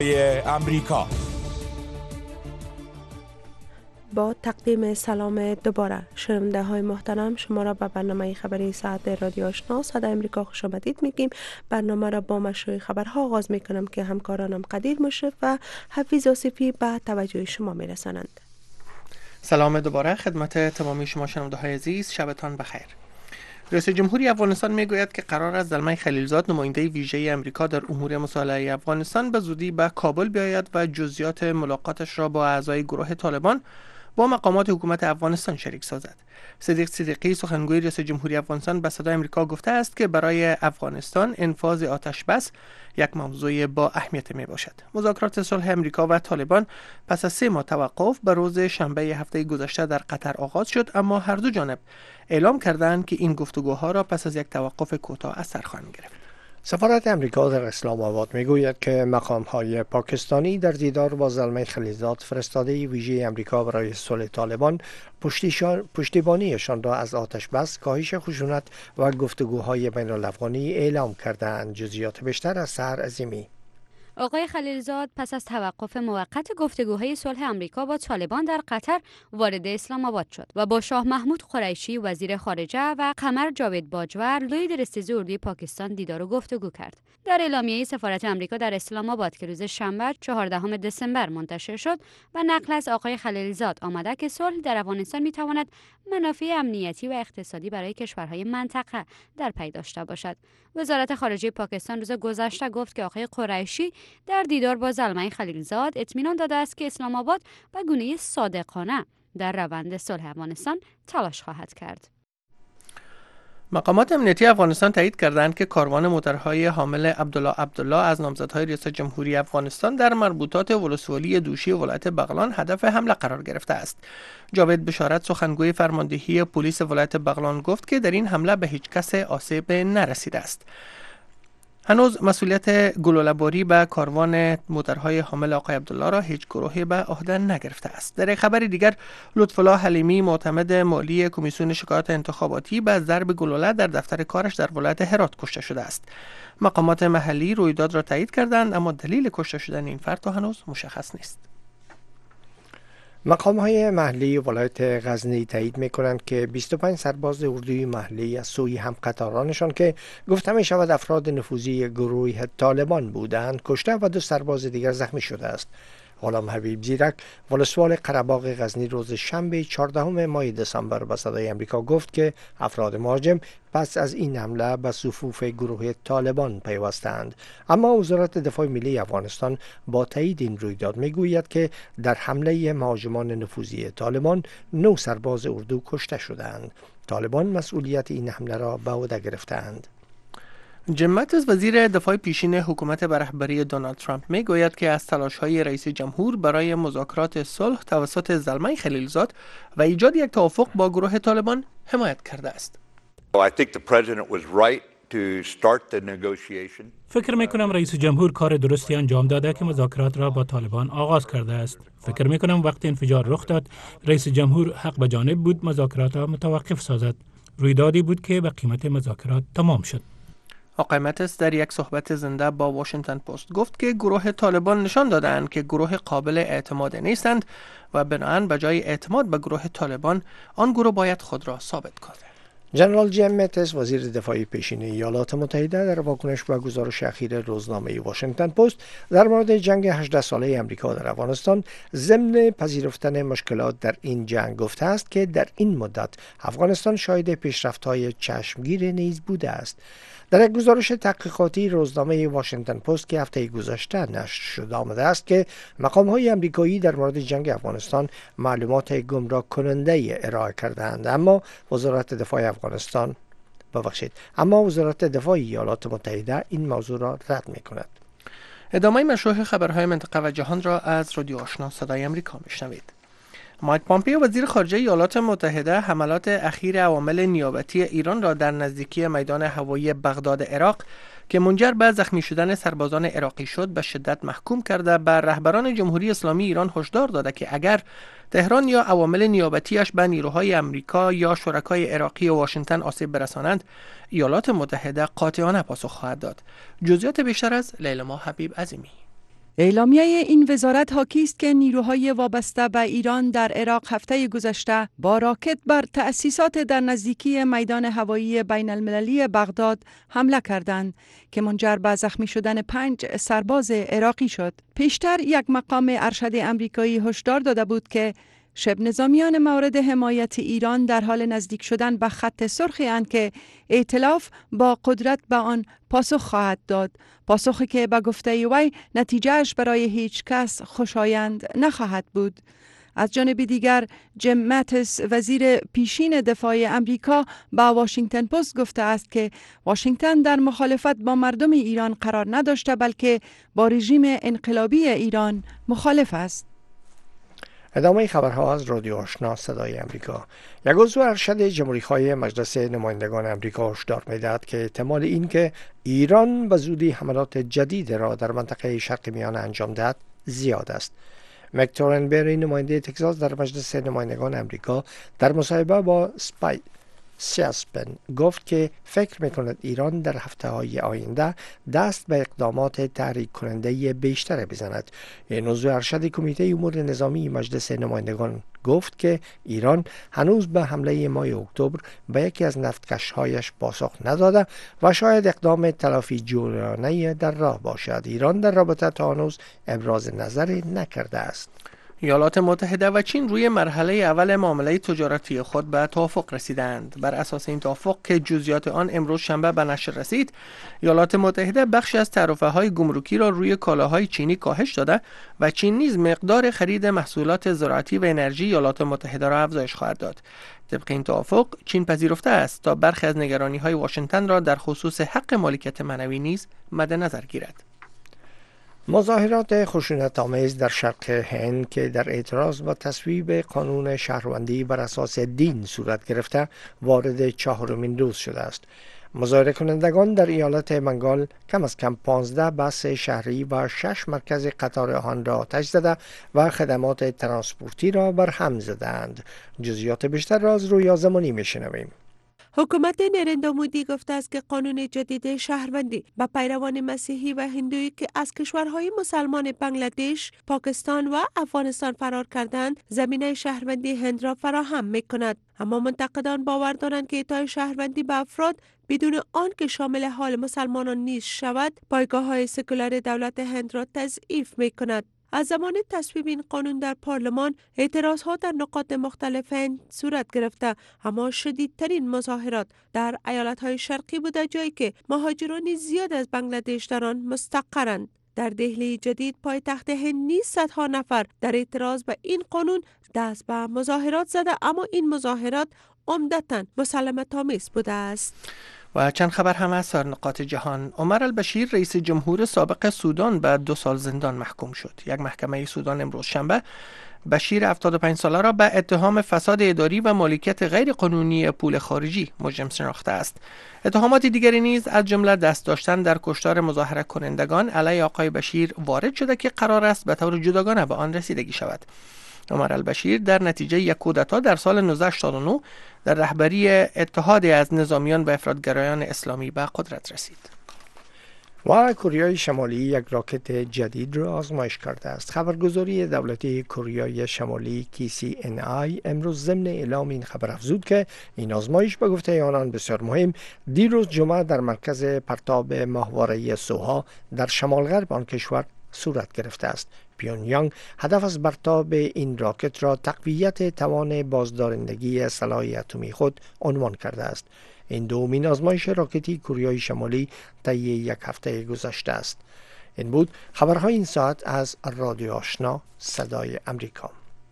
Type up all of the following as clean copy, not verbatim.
امریکا. با تقدیم سلام دوباره شنونده های محترم، شما را به برنامه خبری ساعت رادیو آشنا صدای امریکا خوش آمدید میگیم. برنامه را با مشروع خبرها آغاز میکنم که همکارانم قدیر مشرف و حفیظ آصفی به توجه شما میرسانند. سلام دوباره خدمت تمامی شما شنونده های عزیز، شبتان بخیر. رئیس جمهوری افغانستان میگوید که قرار است زلمه خلیلزاد نماینده ویژه امریکا در امور مصالحه افغانستان به زودی به کابل بیاید و جزئیات ملاقاتش را با اعضای گروه طالبان با مقامات حکومت افغانستان شریک سازد. صدیق صدیقی سخنگوی رئیس جمهوری افغانستان به صدای امریکا گفته است که برای افغانستان انفاذ آتش بس یک موضوع با اهمیت می باشد. مذاکرات صلح امریکا و طالبان پس از 3 ماه توقف به روز شنبه هفته گذشته در قطر آغاز شد، اما هر دو جانب اعلام کردند که این گفتگوها را پس از یک توقف کوتاه از سر خواهند گرفت. سفارت امریکا در اسلام آباد میگوید که مقام‌های پاکستانی در دیدار با زلمه خلیلزاد فرستاده ویژه امریکا برای صلح طالبان پشتیبانیشان را از آتش بس، کاهش خشونت و گفتگوهای بین الافغانی اعلام کردند. جزئیات بیشتر از سحر عظیمی. آقای خلیلزاد پس از توقف موقت گفتگوهای صلح امریکا با طالبان در قطر وارد اسلام آباد شد و با شاه محمود قریشی وزیر خارجه و قمر جاوید باجور لوی رئیس اردوی پاکستان دیدار و گفتگو کرد. در اعلامیه سفارت امریکا در اسلام آباد که روز شنبه 14 دسامبر منتشر شد و نقل از آقای خلیلزاد آمده که صلح در افغانستان میتواند منافع امنیتی و اقتصادی برای کشورهای منطقه در پی داشته باشد. وزارت خارجه پاکستان روز گذشته گفت که آقای قریشی در دیدار با زلمه خلیلزاد اطمینان داده است که اسلام آباد به گونه صادقانه در روند صلح افغانستان تلاش خواهد کرد. مقامات امنیتی افغانستان تایید کردند که کاروان موترهای حامل عبدالله از نامزدهای ریاست جمهوری افغانستان در مربوطات ولسوالی دوشی ولایت بغلان هدف حمله قرار گرفته است. جاوید بشارت سخنگوی فرماندهی پلیس ولایت بغلان گفت که در این حمله به هیچ کس آسیب نرسیده است. هنوز مسئولیت گلوله‌باری به کاروان موترهای حامل آقای عبدالله را هیچ گروهی به عهده نگرفته است. در خبر دیگر، لطف‌الله حلیمی معتمد مالی کمیسیون شکایات انتخاباتی به ضرب گلوله در دفتر کارش در ولایت هرات کشته شده است. مقامات محلی رویداد را تایید کردند، اما دلیل کشته شدن این فرد تا هنوز مشخص نیست. مقام‌های محلی ولایت غزنی تایید می‌کنند که 25 سرباز اردوی محلی از سوی همقطارانشان که گفته می‌شود افراد نفوذی گروه طالبان بودند کشته و 2 سرباز دیگر زخمی شده است. غلام حبیب زیرک ولسوال قره‌باغ غزنی روز شنبه 14 ماه دسامبر به صدای امریکا گفت که افراد مهاجم پس از این حمله به صفوف گروه طالبان پیوستند. اما وزارت دفاع ملی افغانستان با تایید این رویداد میگوید که در حمله مهاجمان نفوذی طالبان 9 سرباز اردو کشته شدند. طالبان مسئولیت این حمله را به عهده گرفتند. جیم ماتیس وزیر دفاع پیشین حکومت به رهبری دونالد ترامپ میگوید که از تلاش‌های رئیس جمهور برای مذاکرات صلح توسط زلمه خلیلزاد و ایجاد یک توافق با گروه طالبان حمایت کرده است. فکر میکنم رئیس جمهور کار درستی انجام داده که مذاکرات را با طالبان آغاز کرده است. فکر میکنم وقتی انفجار رخ داد، رئیس جمهور حق به جانب بود مذاکرات را متوقف سازد. رویدادی بود که به قیمت مذاکرات تمام شد. آقای ماتیس در یک صحبت زنده با واشنگتن پست گفت که گروه طالبان نشان دادند که گروه قابل اعتماد نیستند و بنابراین به جای اعتماد به گروه طالبان آن گروه باید خود را ثابت کند. جنرال جیم ماتیس وزیر دفاع پیشین ایالات متحده در واکنش به گزارش اخیر روزنامه واشنگتن پست در مورد جنگ 18 ساله امریکا در افغانستان ضمن پذیرفتن مشکلات در این جنگ گفته است که در این مدت افغانستان شاهد پیشرفت‌های چشمگیر نیز بوده است. در یک گزارش تحقیقاتی روزنامه واشنگتن پست که هفته گذشته نشر شده آمده است که مقام‌های آمریکایی در مورد جنگ افغانستان معلومات گمراه کننده ارائه کردند، اما وزارت دفاع ایالات متحده این موضوع را رد می‌کند. ادامه مشروع خبرهای منطقه و جهان را از رادیو آشنا صدای امریکا میشنوید. مایک پامپیو وزیر خارجه ایالات متحده حملات اخیر عوامل نیابتی ایران را در نزدیکی میدان هوایی بغداد عراق که منجر به زخمی شدن سربازان عراقی شد به شدت محکوم کرده به رهبران جمهوری اسلامی ایران هشدار داده که اگر تهران یا عوامل نیابتیش به نیروهای امریکا یا شرکای عراقی و واشنگتن آسیب برسانند، ایالات متحده قاطعانه پاسخ خواهد داد. جزئیات بیشتر از لیلا حبیب عظیمی. اعلامیه این وزارت حاکی است که نیروهای وابسته به ایران در عراق هفته گذشته با راکت بر تأسیسات در نزدیکی میدان هوایی بین المللی بغداد حمله کردند که منجر به زخمی شدن 5 سرباز عراقی شد. پیشتر یک مقام ارشد امریکایی هشدار داده بود که شبه نظامیان مورد حمایت ایران در حال نزدیک شدن به خط سرخی اند که ائتلاف با قدرت به آن پاسخ خواهد داد. پاسخی که به گفته وی نتیجهش برای هیچ کس خوشایند نخواهد بود. از جانب دیگر جیم ماتیس وزیر پیشین دفاع امریکا به واشنگتن پست گفته است که واشنگتن در مخالفت با مردم ایران قرار نداشته بلکه با رژیم انقلابی ایران مخالف است. ادامه خبرها از رادیو آشنا صدای امریکا. یک عضو ارشد جمهوری‌خواه مجلس نمایندگان امریکا هشدار می‌دهد که احتمال این که ایران به زودی حملات جدید را در منطقه شرق میانه انجام دهد زیاد است. مک تورنبری نماینده تگزاس در مجلس نمایندگان امریکا در مصاحبه با سیاسپن گفت که فکر می‌کند ایران در هفته‌های آینده دست به اقدامات تحریک کننده بیشتر بزند. این عضو ارشد کمیته امور نظامی مجلس نمایندگان گفت که ایران هنوز به حمله ماه اکتبر به یکی از نفتکش‌هایش پاسخ نداده و شاید اقدام تلافی جویانه در راه باشد. ایران در رابطه تا هنوز ابراز نظری نکرده است. ایالات متحده و چین روی مرحله اول معامله تجارتی خود به توافق رسیدند. بر اساس این توافق که جزئیات آن امروز شنبه به نشر رسید، ایالات متحده بخشی از تعرفه‌های گمرکی را روی کالاهای چینی کاهش داده و چین نیز مقدار خرید محصولات زراعتی و انرژی ایالات متحده را افزایش خواهد داد. طبق این توافق چین پذیرفته است تا برخی از نگرانی‌های واشنگتن را در خصوص حق مالکیت معنوی نیز مد نظر گیرد. مظاهرات خشونت‌آمیز در شرق هند که در اعتراض به تصویب قانون شهروندی بر اساس دین صورت گرفته وارد 4مین روز شده است. مظاهره کنندگان در ایالت بنگال کم از کم 15 بس شهری و 6 مرکز قطار آهن را آتش زده و خدمات ترانسپورتی را بر هم زدند. جزئیات بیشتر را از رویا زمانی میشنویم. حکومت نریندرا مودی گفته است که قانون جدید شهروندی به پیروان مسیحی و هندویی که از کشورهای مسلمان بنگلادش، پاکستان و افغانستان فرار کردند، زمینه شهروندی هند را فراهم می‌کند. اما منتقدان باور دارند که اعطای شهروندی به افراد بدون آن که شامل حال مسلمانان نیز شود، پایگاه‌های سکولار دولت هند را تضعیف می‌کند. از زمان تصویب این قانون در پارلمان اعتراضها در نقاط مختلف هند صورت گرفته، اما شدیدترین مظاهرات در ایالت‌های شرقی بوده، جایی که مهاجران زیاد از بنگلادش در آن مستقرند. در دهلی جدید پایتخت هند نیز صدها نفر در اعتراض به این قانون دست به مظاهرات زده، اما این مظاهرات عمدتاً مسالمت‌آمیز بوده است. و چند خبر هم از سایر نقاط جهان. عمر البشیر رئیس جمهور سابق سودان به 2 سال زندان محکوم شد. یک محکمه سودان امروز شنبه بشیر 75 ساله را به اتهام فساد اداری و مالکیت غیر قانونی پول خارجی مجرم شناخته است. اتهامات دیگری نیز از جمله دست داشتن در کشتار مظاهره کنندگان علیه آقای بشیر وارد شده که قرار است به طور جداگانه به آن رسیدگی شود. عمر البشیر در نتیجه یک کودتا در سال 1989 در رهبری اتحادی از نظامیان و افراطگرایان اسلامی به قدرت رسید. و کره شمالی یک راکت جدید را آزمایش کرده است. خبرگزاری دولتی کره شمالی KCNA امروز ضمن اعلام این خبر افزود که این آزمایش به گفته آنان بسیار مهم دیروز جمعه در مرکز پرتاب ماهواره سوها در شمال غرب آن کشور صورت گرفته است. پیونیانگ هدف از پرتاب این راکت را تقویت توان بازدارندگی سلاح اتمی خود عنوان کرده است. این دومین آزمایش راکتی کره شمالی طی یک هفته گذشته است. این بود خبرهای این ساعت از رادیو آشنا صدای امریکا.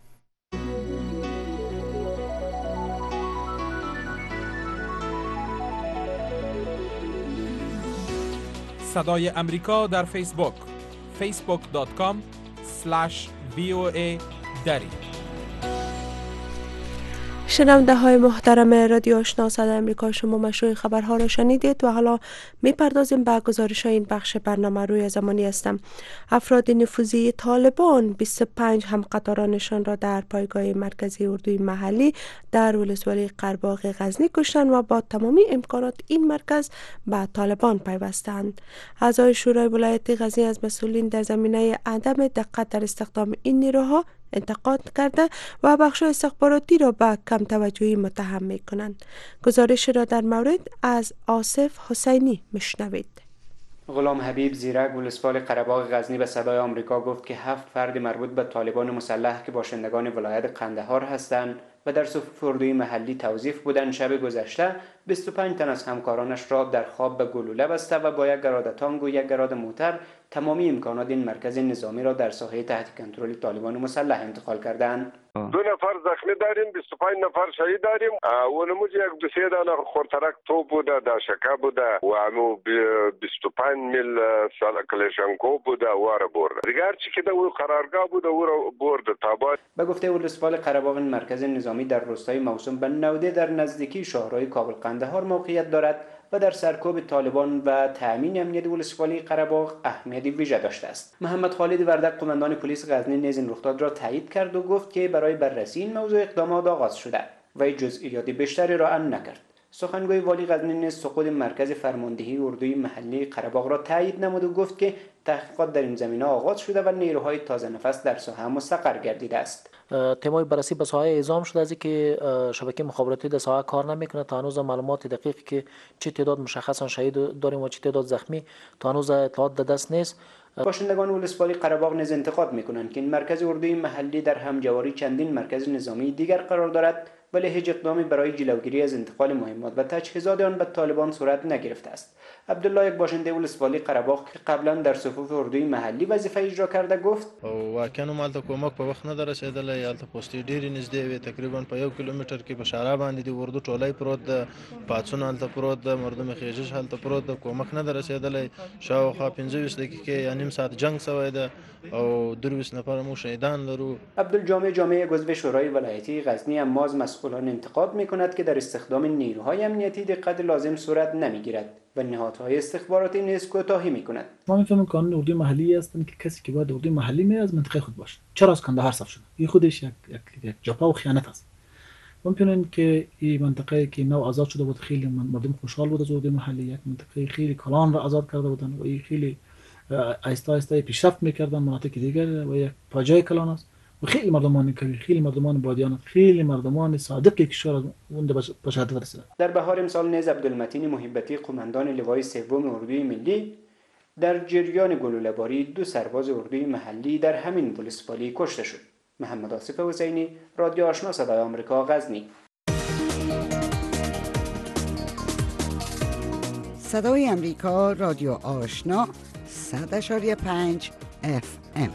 صدای امریکا در فیسبوک facebook.com/VOA Dari. شنونده های محترم رادیو آشنا صدای امریکا، شما مشروع خبرها را شنیدید و حالا میپردازیم به گزارش این بخش برنامه. روی زمانی هستم. افراد نفوذی طالبان 25 همقطارانشان را در پایگاه مرکزی اردوی محلی در ولسوالی قره‌باغ غزنی کشتند و با تمامی امکانات این مرکز به طالبان پیوستند. اعضای شورای ولایت غزنی از مسئولین در زمینه عدم دقت در استخدام این نیروها انتقاد کرده و بخش استخباراتی را به کم توجهی متهم می کنند. گزارش را در مورد از آصف حسینی مشنوید. غلام حبیب زیرک ولسوالی قره‌باغ غزنی به صدای آمریکا گفت که 7 فرد مربوط به طالبان مسلح که باشندگان ولایت قندهار هستند و در صفوف اردوی محلی توظیف بودند شب گذشته 25 تن از همکارانش را در خواب به گلوله بسته و با یک گراد تانک و یک گراد موتر تمامی امکانات این مرکز نظامی را در ساحه تحت کنترل طالبان مسلح انتقال کردند. 2 نفر زخمی داریم، 25 نفر شهید داریم. ونموز یک 2-3 دانه خورترک توپ بوده، داشکه بوده و همو 25 میل کلشنکو بوده واره برده. دیگر چی که او قرارگاه بوده او را برده تابا. به گفته ولسوالی قره‌باغ این مرکز نظامی در روستای موسوم به نوده در نزدیکی شاهراه کابل قندهار موقعیت دارد و در سرکوب طالبان و تأمین امنیت ولسوالی قره‌باغ اهمیت ویژه داشته است. محمد خالد وردک قماندان پلیس غزنی نیز این رخداد را تایید کرد و گفت که برای بررسی این موضوع اقدامات آغاز شده و جزئیات بیشتری را عنوان نکرد. سخنگوی والی غزنی نیز سقوط مرکز فرماندهی اردوی محلی قره‌باغ را تایید نمود و گفت که تحقیقات در این زمینه آغاز شده و نیروهای تازه نفس در ساحه مستقر گردیده است. تیمای بررسی به ساحه اعزام شده از اینکه شبکه مخابراتی در ساحه کار نمیکنه. تا هنوز معلومات دقیقی که چه تعداد مشخصا شهید داریم و چه تعداد زخمی تا هنوز اطلاعات در دست نیست. باشندگان ولسوالی قره‌باغ نیز انتقاد میکنند که این مرکز اردوی محلی در همجواری چندین مرکز نظامی دیگر قرار دارد ولی هیچ اقدامی برای جلوگیری از انتقال مهمات و تجهیزات آن به طالبان صورت نگرفته است. عبدالله، یک باشنده ولسوالی قره‌باغ که قبلا در صفوف اردوی محلی وظیفه اجرا کرده، گفت واقعا مالته کومک په وخت نه درسیدله. یالته پوسټي ډېرې نږدې وي، تقریبا په 1 کیلومتر کې په شاره باندې د اردو ټولۍ پروت ده، پاڅون هلته پروت ده، مردم خیژش هلته پروت ده. کومک نه درسیدلی. شاوخوا 25 دقیقې یا نیم ساعت جنگ شوی ده او 200 نفر مو شهیدان لرو. عبدالجامع جامع عضو شورای ولایتی غزنی اما از مسئولان انتقاد میکند که در استخدام نیروهای امنیتی دقت لازم صورت نمیگیرد و نهادهای استخباراتی نیز کوتاهی میکند. ما میفهمیم قانون اردوی محلی هستند که کسی که باید اردوی محلی میره از منطقه خود باشه. چرا از کندهار صاف شده؟ این خودش یک جفا و خیانت است. ممکنه که این منطقه که نو آزاد شده بود خیلی مردم خوشحال بود از اردوی محلی، یک منطقه خیلی کلان را آزاد کرده بودن و این خیلی آهسته آهسته پیشرفت میکردن مناطق دیگر و یک پاجای کلان است و خیلی مردمان کوی، خیلی مردمان بادیان، خیلی مردمان صادقی کشور اون به شهادت رسیدند. در بهار امسال نیز عبدالمتین محبتی قماندان لوای سوم اردوی ملی در جریان گلوله‌باری 2 سرباز اردوی محلی در همین ولسوالی کشته شد. محمد آصف حسینی، رادیو آشنا صدای آمریکا، غزنی. صدای آمریکا، رادیو آشنا 100.5 FM.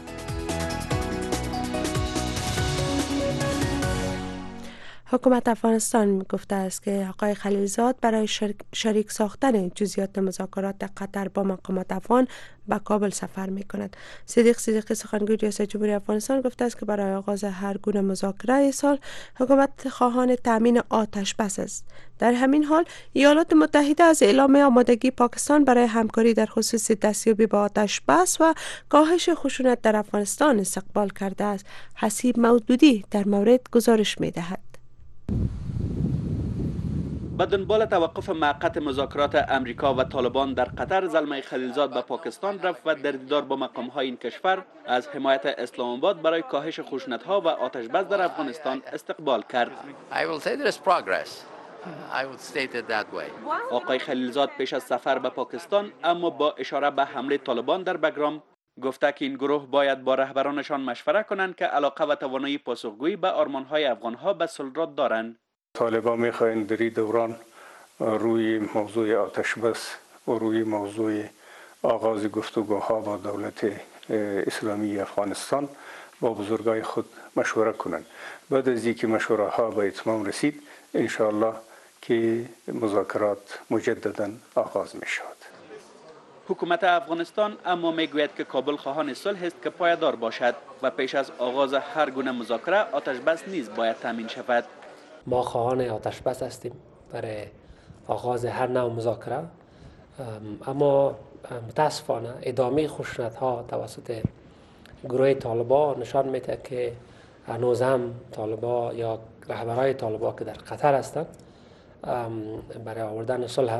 حکومت افغانستان گفته است که آقای خلیلزاد برای شریک ساختن جزئیات مذاکرات قطر با مقامات افغان به کابل سفر می کند. صدیق صدیقی سخنگوی ریاست جمهوری افغانستان گفته است که برای آغاز هر گونه مذاکره سال حکومت خواهان تامین آتش بس است. در همین حال ایالات متحده از اعلام آمادگی پاکستان برای همکاری در خصوص دستیابی به آتش بس و کاهش خشونت در افغانستان استقبال کرده است. حسیب مودودی در مورد گزارش می دهد. به دنبال توقف موقت مذاکرات امریکا و طالبان در قطر، زلمه خلیلزاد به پاکستان رفت و در دیدار با مقام‌های این کشور از حمایت اسلام آباد برای کاهش خشونت‌ها و آتش بس در افغانستان استقبال کرد. آقای خلیلزاد پیش از سفر به پاکستان اما با اشاره به حمله طالبان در بگرام گفته که این گروه باید با رهبرانشان مشوره کنند که علاقه و توانایی پاسخگویی به آرمان‌های افغان‌ها به صلح را دارند. طالبان می‌خواهند در این دوران روی موضوع آتش بس و روی موضوع آغاز گفتگوها با دولت اسلامی افغانستان با بزرگای خود مشوره کنند. بعد از اینکه مشوره ها به اتمام رسید، ان شاء الله که مذاکرات مجددا آغاز می شود. حکومت افغانستان اما میگوید که کابل خواهان صلح است که پایدار باشد و پیش از آغاز هر گونه مذاکره آتش بس نیز باید تامین شود. ما خواهان آتش بس هستیم برای آغاز هر نوع مذاکره، اما متاسفانه ادامه خشونت‌ها توسط گروه طالبان نشان میده که هنوز هم طالبان یا رهبرای طالبان که در قطر هستند برای آوردن صلح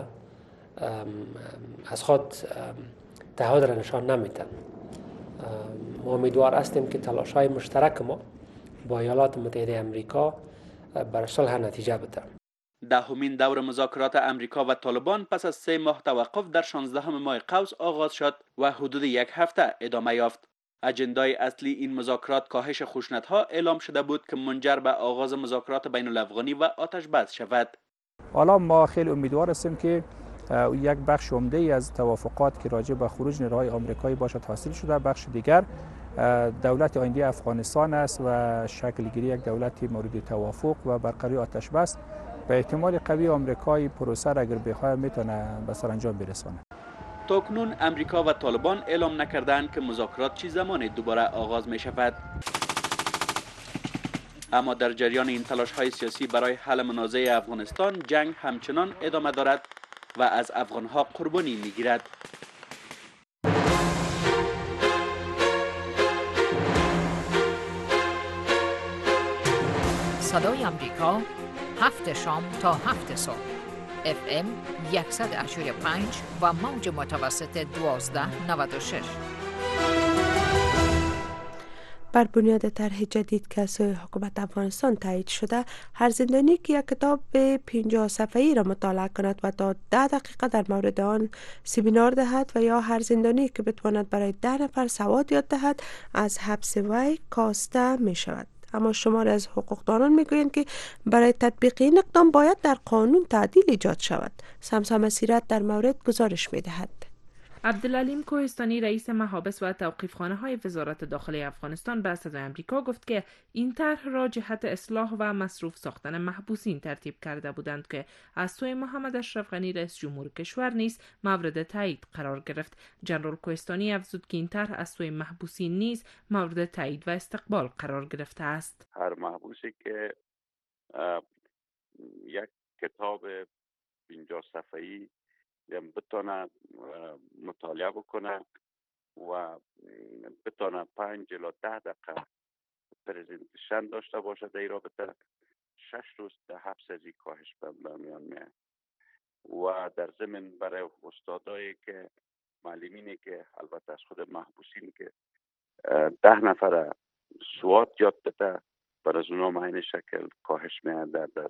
از خود تعهد را نشان نمیدن. ما امیدوار هستیم که تلاش‌های مشترک ما با ایالات متحده آمریکا برای صلح نتیجه بده. دهمین دور مذاکرات امریکا و طالبان پس از 3 ماه توقف در 16 ماه قوس آغاز شد و حدود 1 هفته ادامه یافت. اجندای اصلی این مذاکرات کاهش خشونت‌ها اعلام شده بود که منجر به آغاز مذاکرات بین الافغانی و آتش بس شود. حالا ما خیلی امیدوار هستیم که یک بخش عمده ای از توافقات که راجع به خروج نیروهای آمریکایی باشد حاصل شده. بخش دیگر دولت آینده افغانستان است و شکل گیری یک دولت مورد توافق و برقراری آتش بس. به احتمال قوی آمریکایی پروسه را اگر بخواد میتونه به سرانجام برسونه. تاکنون امریکا و طالبان اعلام نکردند که مذاکرات چه زمان دوباره آغاز می شود. اما در جریان این تلاش‌های سیاسی برای حل منازعه افغانستان، جنگ همچنان ادامه دارد و از افغان‌ها قربانی می‌گیرد. صدای آمریکا 7 شام تا 7 صبح FM 100.5 و موج متوسط 1296. بر بنیاد طرح جدید که از سوی حکومت افغانستان تایید شده، هر زندانی که یک کتاب 50 صفحه‌ای را مطالعه کند و تا 10 دقیقه در مورد آن سمینار دهد و یا هر زندانی که بتواند برای 10 نفر سواد یاد دهد از حبس وی کاسته می شود. اما شماری از حقوقدانان میگویند که برای تطبیق این اقدام باید در قانون تعدیل ایجاد شود. سمسام سیرت در مورد گزارش می‌دهد. عبدالعلیم کوهستانی رئیس محابس و توقیفخانه‌های وزارت داخلی افغانستان به صدای آمریکا گفت که این طرح را جهت اصلاح و مصروف ساختن محبوسین ترتیب کرده بودند که از سوی محمد اشرف غنی رئیس جمهور کشور نیز مورد تایید قرار گرفت. جنرال کوهستانی افزود که این طرح از سوی محبوسین نیز مورد تایید و استقبال قرار گرفته است. هر محبوسی که یک کتاب 50 صفحه‌ای بتونه مطالعه بکنه و بتونه 5 الی 10 دقیقه پرزنتیشن داشته باشه در این رابطه، 6 روز در حبس از این کاهش به میان میاد. و در ضمن برای استادایی که معلمینی که البته از خود محبوسین که 10 نفر سواد یاد بده، بر از اونا معین شکل کاهش میاد در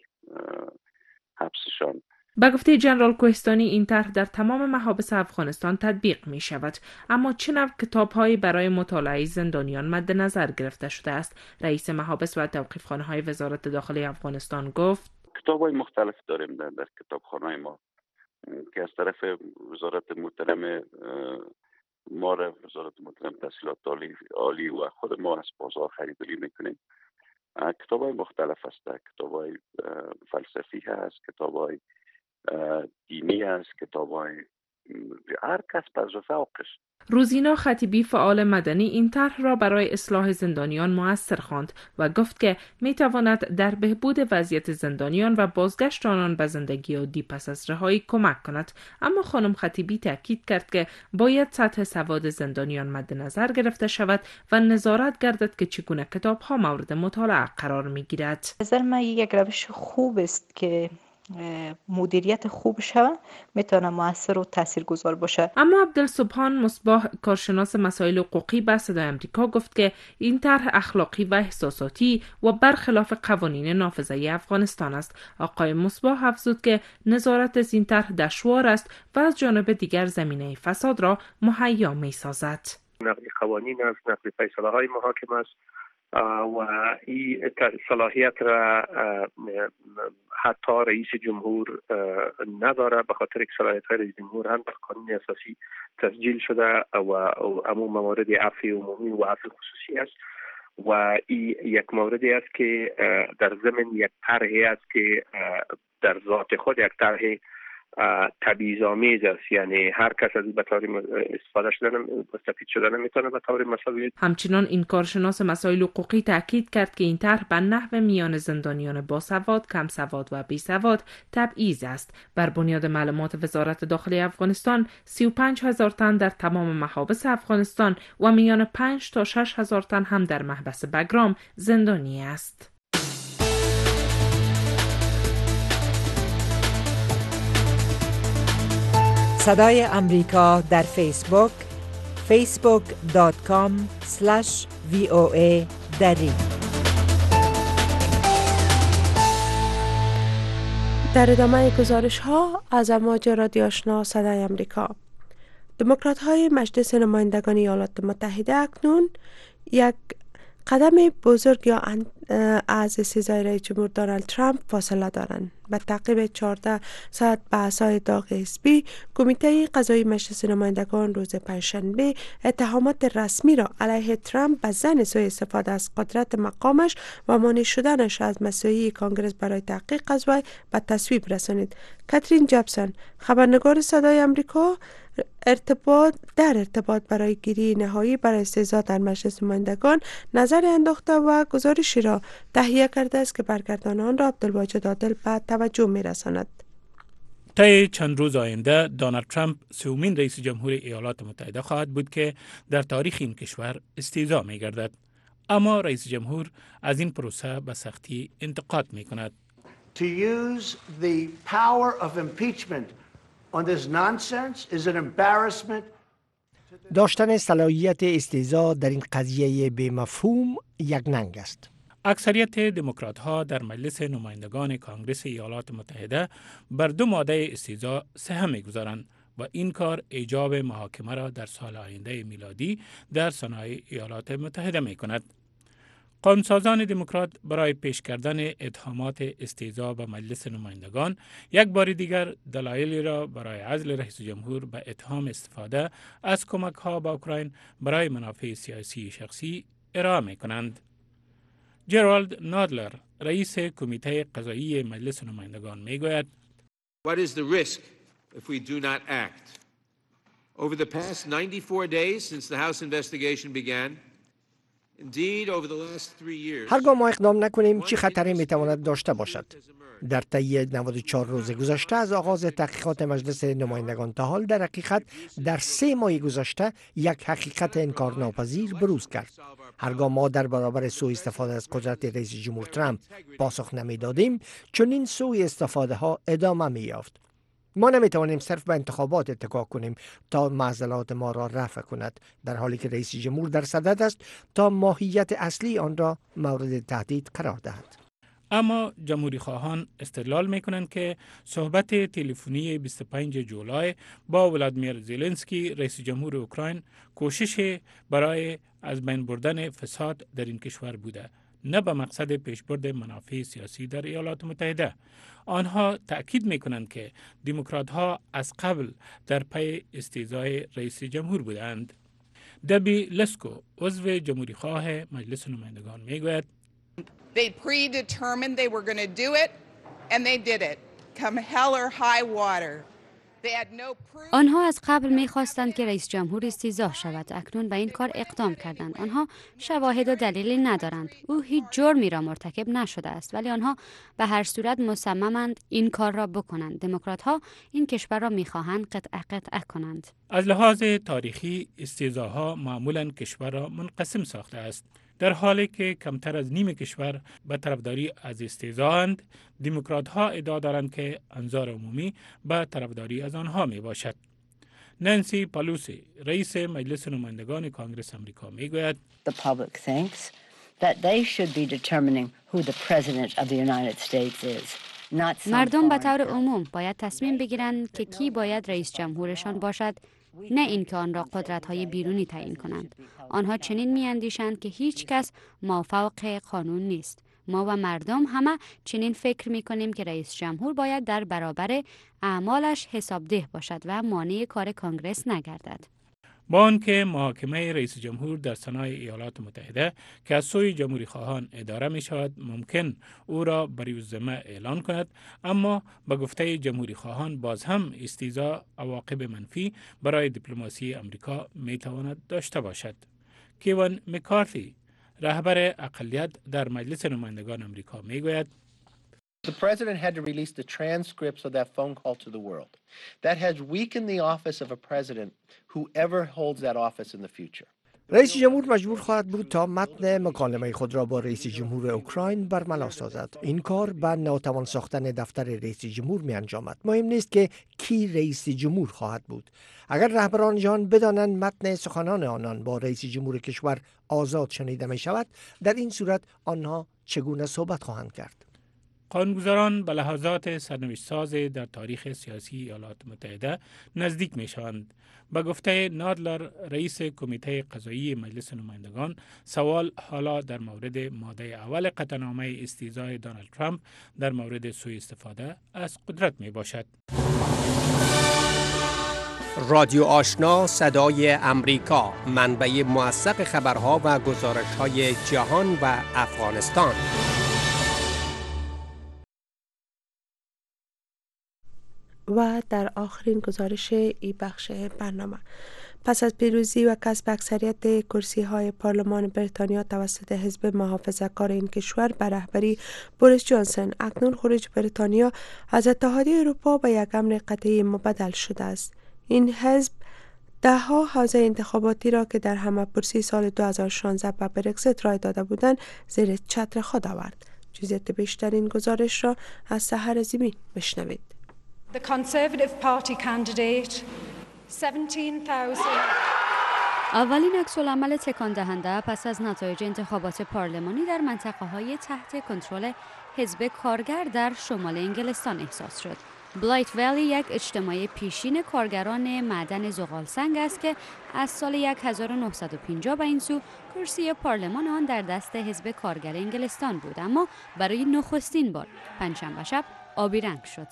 حبسشان. با گفته جنرال کوهستانی این طرح در تمام محابس افغانستان تطبیق می شود، اما چه نوع کتاب‌هایی برای مطالعه زندانیان مد نظر گرفته شده است؟ رئیس محابس و توقیفخانه‌های وزارت داخلی افغانستان گفت کتاب‌های مختلف داریم در کتابخانه ما که از طرف وزارت محترم ما وزارت محترم تحصیلات عالی و خود ما از بازار خریداری میکنیم. کتاب‌های مختلف هست، کتاب‌های فلسفی هست، کتاب‌های دینی است، کتاب‌های هر کس پس ذوقش. روزینا خطیبی فعال مدنی این طرح را برای اصلاح زندانیان مؤثر خواند و گفت که میتواند در بهبود وضعیت زندانیان و بازگشت آنان به زندگی عادی پس از رهایی کمک کند. اما خانم خطیبی تاکید کرد که باید سطح سواد زندانیان مد نظر گرفته شود و نظارت گردد که چگونه کتاب‌ها مورد مطالعه قرار می‌گیرد. نظر من یک روش خوب است که مدیریت خوب شود، میتونه مؤثر و تاثیرگذار باشه. اما عبدالسبحان مصباح کارشناس مسائل حقوقی به صدای آمریکا گفت که این طرح اخلاقی و احساساتی و برخلاف قوانین نافذه افغانستان است. آقای مصباح افزود که نظارت از این طرح دشوار است و از جانب دیگر زمینه فساد را مهیا میسازد. نقض قوانین است، نقض فیصله های محاکم است و این صلاحیت را حتی رئیس جمهور نداره، به خاطر که صلاحیت های رئیس جمهور هم در قانون اساسی تسجیل شده و امو موارد عفو عمومی و عفو خصوصی است و این یک موردی است که در ضمن یک طرحی است که در ذات خود یک طرح تبعیض‌آمیز است، یعنی هر کس از به طور استفاده شدن مستفید شدن میتونه به طور مساوی. همچنان این کارشناس مسائل حقوقی تاکید کرد که این طرح به نحو میان زندانیان باسواد، کم سواد و بی سواد تبعیض است. بر بنیاد معلومات وزارت داخلی افغانستان 35,000 تن در تمام محابس افغانستان و میان 5 تا 6,000 تن هم در محبس بگرام زندانی است. صدای امریکا در فیسبوک facebook.com/VOA دری. در ادامه گزارش ها از امواج رادیو آشنا صدای امریکا، دموکرات های مجلس نمایندگان ایالات متحده اکنون یک قدم بزرگ یا از استیضای رئیس جمهور دونالد ترامپ فاصله دارند. به تعقیب 14 ساعت بحث‌های داغ حزبی، کمیته قضایی مجلس نمایندگان روز پنجشنبه اتهامات رسمی را علیه ترامپ به ظن سوء استفاده از قدرت مقامش و مانع شدنش از مساعی کانگرس برای تحقیق از وی به تصویب رسانید. کاترین جابسون، خبرنگار صدای آمریکا، در ارتباط برای گیری نهایی برای استیضا در مجلس نمایندگان نظر انداخته و گزارشی را تهیه کرده است که برگردانان را عبدالواجد عادل به توجه می‌رساند. طی چند روز آینده دونالد ترامپ سومین رئیس جمهور ایالات متحده خواهد بود که در تاریخ این کشور استیضا می‌گردد. اما رئیس جمهور از این پروسه به سختی انتقاد می‌کند. To use the power of impeachment on this nonsense is an embarrassment. داشتن صلاحیت استیضا در این قضیه به مفهوم یک ننگ است. اکثریت دموکرات ها در مجلس نمایندگان کانگرس ایالات متحده بر 2 ماده استیضا سهم می‌گذارند و این کار ایجاب محاکمه را در سال آینده میلادی در سنای ایالات متحده می‌کند. قانونسازان دموکرات برای پیش کردن اتهامات استیضا به مجلس نمایندگان یک بار دیگر دلایلی را برای عزل رئیس جمهور به اتهام استفاده از کمک‌ها به اوکراین برای منافع سیاسی شخصی ارائه می‌کنند. جرالد نادلر، رئیس کمیته قضایی مجلس نمایندگان میگوید: What is the risk if we do not act? Over the past 94 days since the House investigation began, indeed over the last 3 years. هرگاه ما اقدام نکنیم چه خطری میتواند داشته باشد؟ در طی 94 روز گذشته از آغاز تحقیقات مجلس نمایندگان تا حال در حقیقت در 3 ماه گذشته یک حقیقت انکارناپذیر بروز کرد. هرگاه ما در برابر سوء استفاده از قدرت رئیس جمهور ترامپ پاسخ نمیدادیم، چون این سوء استفاده ها ادامه می‌یافت. ما نمیتوانیم صرف به انتخابات اتکا کنیم تا معضلات ما را رفع کند، در حالی که رئیس جمهور در صدد است تا ماهیت اصلی آن را مورد تهدید قرار دهد. اما جمهوری خواهان استدلال میکنند که صحبت تلفنی 25 جولای با ولادیمیر زلنسکی رئیس جمهور اوکراین کوشش برای از بین بردن فساد در این کشور بوده، نه به مقصد پیشبرد منافع سیاسی در ایالات متحده. آنها تأکید میکنند که دموکرات ها از قبل در پی استیضای رئیس جمهور بودند. دبی لسکو، عضو جمهوری خواه مجلس نمایندگان میگوید: They predetermined they were going to do it and they did it. Come hell or high water. آنها از قبل می‌خواستند که رئیس جمهور استیضاح شود. اکنون به این کار اقدام کردند. آنها شواهد و دلیلی ندارند. او هیچ جرمی را مرتکب نشده است، ولی آنها به هر صورت مصممند این کار را بکنند. دموکرات‌ها این کشور را می‌خواهند قطعه کنند. از لحاظ تاریخی استیضاح‌ها معمولاً کشور را منقسم ساخته است. در حالی که کمتر از نیم کشور به طرفداری از استیضاح‌اند، دموکرات‌ها ادعا دارند که انظار عمومی به طرفداری از آنها می باشد. نانسی پالوسی، رئیس مجلس نمایندگان کانگرس آمریکا میگوید: The public thinks that they should be determining who the president of the United States is. مردم به طور عموم باید تصمیم بگیرند که کی باید رئیس جمهورشان باشد، نه اینکه آن را قدرت‌های بیرونی تعیین کنند. آنها چنین می‌اندیشند که هیچ کس مافوق قانون نیست. ما و مردم همه چنین فکر می‌کنیم که رئیس جمهور باید در برابر اعمالش حسابده باشد و مانع کار کانگرس نگردد. با آنکه محاکمه رئیس جمهور در سنای ایالات متحده که از سوی جمهوری خواهان اداره می شود ممکن او را بری الذمه اعلان کند، اما به گفته جمهوری خواهان باز هم استیضاح عواقب منفی برای دیپلماسی امریکا می تواند داشته باشد. کیوان مکارتی رهبر اقلیت در مجلس نمایندگان امریکا می گوید The president had to release the transcripts of that phone call to the world. That has weakened the office of a president, whoever holds that office in the future. رئیس جمهور مجبور خواهد بود تا متن مکالمه خود را با رئیس جمهور اوکراین برملا سازد. این کار به ناتوان ساختن دفتر رئیس جمهور می انجامد. مهم نیست که کی رئیس جمهور خواهد بود. اگر رهبران جهان بدانند متن سخنان آنان با رئیس جمهور کشور آزاد شنیده می شود، در این صورت آنها چگونه صحبت خواهند کرد؟ قانونگذاران به لحظات سرنوشت ساز در تاریخ سیاسی ایالات متحده نزدیک می شوند. به گفته نادلر رئیس کمیته قضایی مجلس نمایندگان، سوال حالا در مورد ماده اول قطعنامه استیضاح دونالد ترامپ در مورد سوء استفاده از قدرت می باشد. رادیو آشنا صدای امریکا، منبع موثق خبرها و گزارش‌های جهان و افغانستان. و در آخرین گزارش ای بخش برنامه، پس از پیروزی و کسب اکثریت کرسی‌های پارلمان بریتانیا توسط حزب محافظه‌کار این کشور به رهبری بوریس جانسون، اکنون خروج بریتانیا از اتحادیه اروپا به یک امر قطعی مبدل شده است. این حزب ده‌ها حوزه انتخاباتی را که در همه‌پرسی سال 2016 به برگزیت رای داده بودند زیر چتر خود آورد. جزئیات بیشتر این گزارش را از سحر عظیمی بشنوید. The Conservative Party candidate 17,000. اولین عکس‌العمل تکان دهنده پس از نتایج انتخابات پارلمانی در منطقه‌های تحت کنترل حزب کارگر در شمال انگلستان احساس شد. بلایت ولی یک اجتماع پیشین کارگران معدن زغالسنگ است که از سال 1950 به این سو کرسی پارلمان آن در دست حزب کارگر انگلستان بود، اما برای نخستین بار پنجشنبه شب آبی رنگ شد.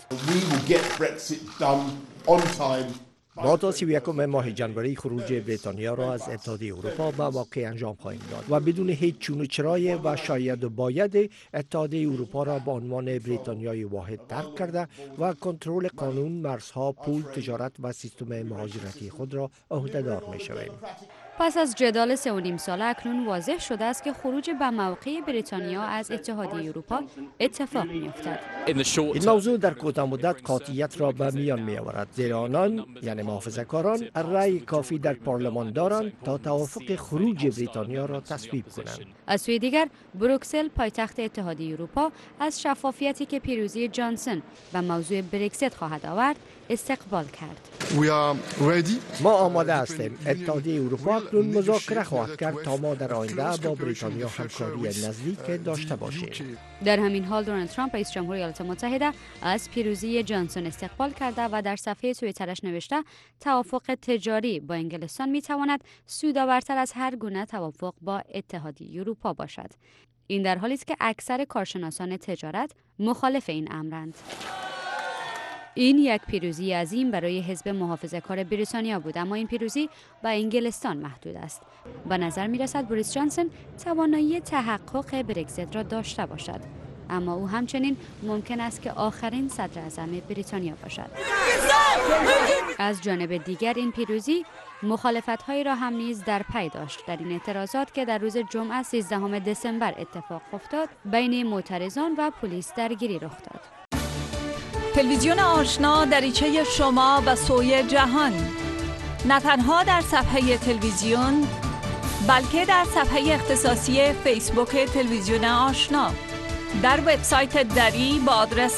ما تا 31 ماه جنوری خروج بریتانیا را از اتحادیه اروپا به موقع انجام خواهیم داد و بدون هیچ چون و چرای و شاید و باید اتحادیه اروپا را به عنوان بریتانیای واحد ترک کرده و کنترل قانون، مرزها، پول، تجارت و سیستم مهاجرتی خود را عهده‌دار می‌شویم. پس از جدال 3.5 ساله اکنون واضح شده است که خروج به موقع بریتانیا از اتحادیه اروپا اتفاق می‌افتد. این موضوع در کوتاه مدت قاطعیت را به میان می‌آورد، زیرا آنان یعنی محافظه‌کاران رأی کافی در پارلمان دارند تا توافق خروج بریتانیا را تصویب کنند. از سوی دیگر بروکسل پایتخت اتحادیه اروپا از شفافیتی که پیروزی جانسون و موضوع برگزیت خواهد آورد استقبال کرد. ما آماده هستیم. اتحادیه اروپا اکنون مذاکره خواهد کرد تا ما در آینده با بریتانیا همکاری نزدیک داشته باشیم. در همین حال دونالد ترامپ رئیس جمهور ایالات متحده از پیروزی جانسون استقبال کرده و در صفحه توییترش نوشته توافق تجاری با انگلستان میتواند سودآورتر از هر گونه توافق با اتحادیه اروپا باشد. این در حالی است که اکثر کارشناسان تجارت مخالف این امرند. این یک پیروزی عظیم برای حزب محافظه‌کار بریتانیا بود، اما این پیروزی به انگلستان محدود است. به نظر می‌رسد بوریس جانسون توانایی تحقق برگزیت را داشته باشد، اما او همچنین ممکن است که آخرین صدر اعظم بریتانیا باشد. از جانب دیگر این پیروزی مخالفت‌هایی را هم نیز در پی داشت. در این اعتراضات که در روز جمعه 13 دسامبر اتفاق افتاد، بین معترضان و پلیس درگیری رخ داد. تلویزیون آشنا دریچه شما به سوی جهان، نه تنها در صفحه تلویزیون بلکه در صفحه اختصاصی فیسبوک تلویزیون آشنا، در وبسایت دری با آدرس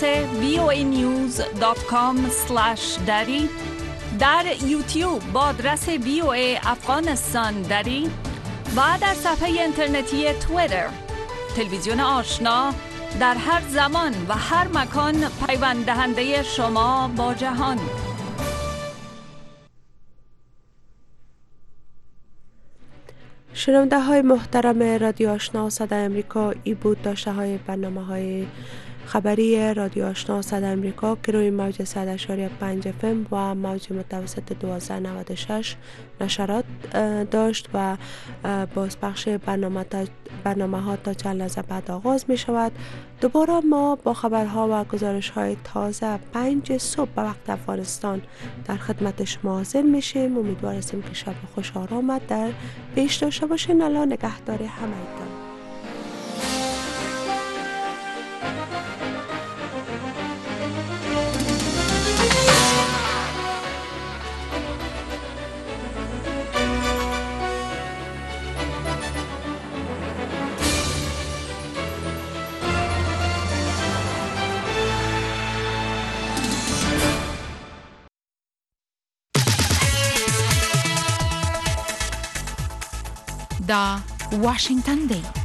voanews.com/dari، در یوتیوب با آدرس VOA افغانستان دری و در صفحه اینترنتی توییتر. تلویزیون آشنا در هر زمان و هر مکان پیوند دهنده شما با جهان. شنونده های محترم رادیو آشنا صدای امریکا، ای بود داشته های برنامه های خبری رادیو آشنا صدای امریکا که روی موج 100.5 FM و موج متوسط 1296 نشرات داشت و بازپخش برنامه ها تا چند لحظه بعد آغاز می شود. دوباره ما با خبرها و گزارش های تازه 5 صبح به وقت افغانستان در خدمت شما حاضر میشیم. امیدوار هستیم که شب خوش آرامت در پیش داشته باشین. الله نگهدار همه‌تان. دا واشنگتن دی